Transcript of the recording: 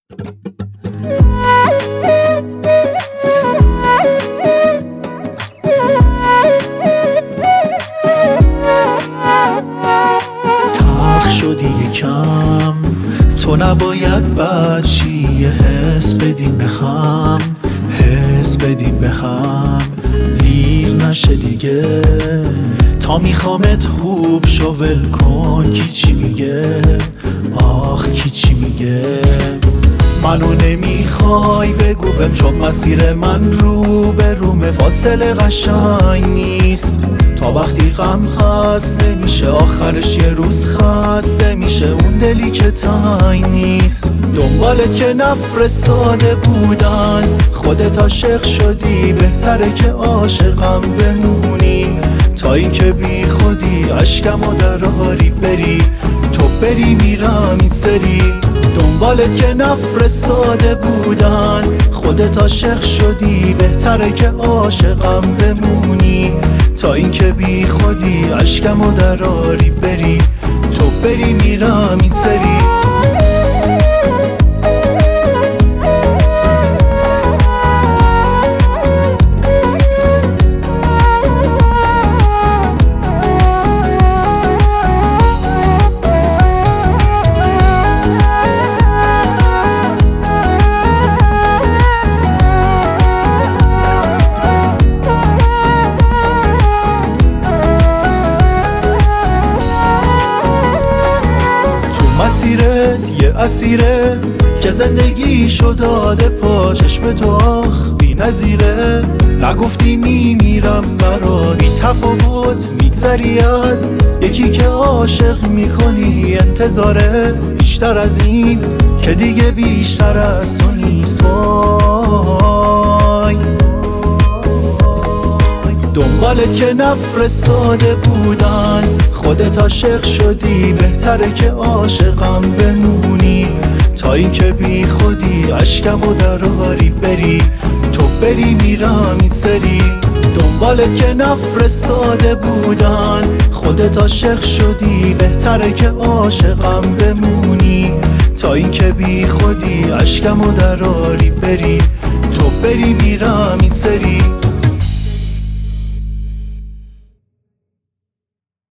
تلخ شدی یکم، تو نباید بچی، یه حس بدیم به هم، حس بدیم به هم. دیر نشه دیگه، تا میخوامت خوب شو، ول کن کی چی میگه، آخ کی چی میگه. منو نمیخوای بگو بهم، چون مسیر من رو به رومه، فاصله قشنگ نیست. تا وقتی غم خسته میشه، آخرش یه روز خسته میشه، اون دلی که تنگ نیست. دنباله که نفرستاده بودن، خودت عاشق شدی، بهتره که عاشقم بمونی. تا اینکه بی خودی اشکمو دراری بری، تو بری میرم این سری. دنباله که نفرستاده بودن، خودت عاشق شدی، بهتره که عاشقم بمونی. تا اینکه بی خودی اشکمو دراری بری، تو بری میرم این سری. مسیرت یه اسیره که زندگیشو داده پا، چشم تو آخ بی نظیره. نگفتی میمیرم برات، بی تفاوت میگذری از یکی که عاشق میکنی. انتظاره بیشتر از این که دیگه بیشتر از تو نیست. وای دنباله که نفرستاده بودن، خودت عاشق شدی، بهتره که عاشقم بمونی. تا اینکه بی خودی اشکمو دراری بری، تو بری میرم این سری. دنباله که نفرستاده بودن، خودت عاشق شدی، بهتره که عاشقم بمونی. تا اینکه بی خودی اشکمو دراری بری، تو بری میرم این سری.